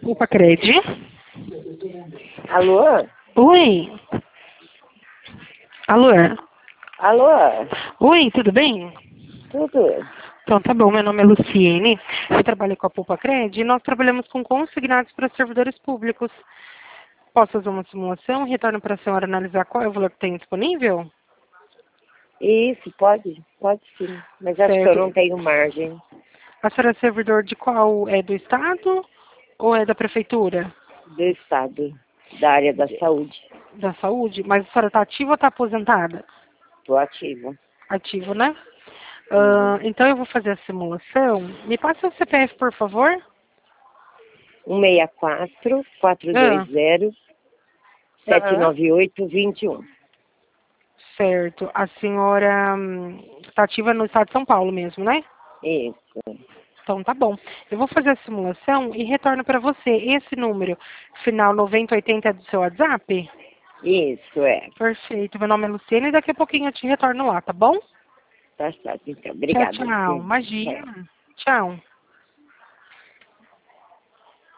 Opa, Cred. Alô? Oi. Alô? Alô? Oi, tudo bem? Tudo? Então tá bom, meu nome é Luciene, eu trabalho com a Poupa Cred e nós trabalhamos com consignados para servidores públicos. Posso fazer uma simulação? Retorno para a senhora analisar qual é o valor que tem disponível? Isso, pode? Pode sim. Mas acho que eu não Certo. tenho margem. A senhora é servidor de qual? É do Estado ou é da Prefeitura? Do Estado, da área da saúde. Da Saúde? Mas a senhora está ativa ou está aposentada? Estou ativa. Ativo, né? Uhum. Então eu vou fazer a simulação. Me passa o CPF, por favor. 164 Ah, 420 aham. 798 21. Certo. A senhora está ativa no estado de São Paulo mesmo, né? Isso. Então tá bom. Eu vou fazer a simulação e retorno para você. Esse número, final 9080, é do seu WhatsApp? Isso, é. Perfeito. Meu nome é Luciana e daqui a pouquinho eu te retorno lá, tá bom? Tá certo, então. Tchau, Obrigada, tchau. Luciane. Tchau. Imagina. Tchau.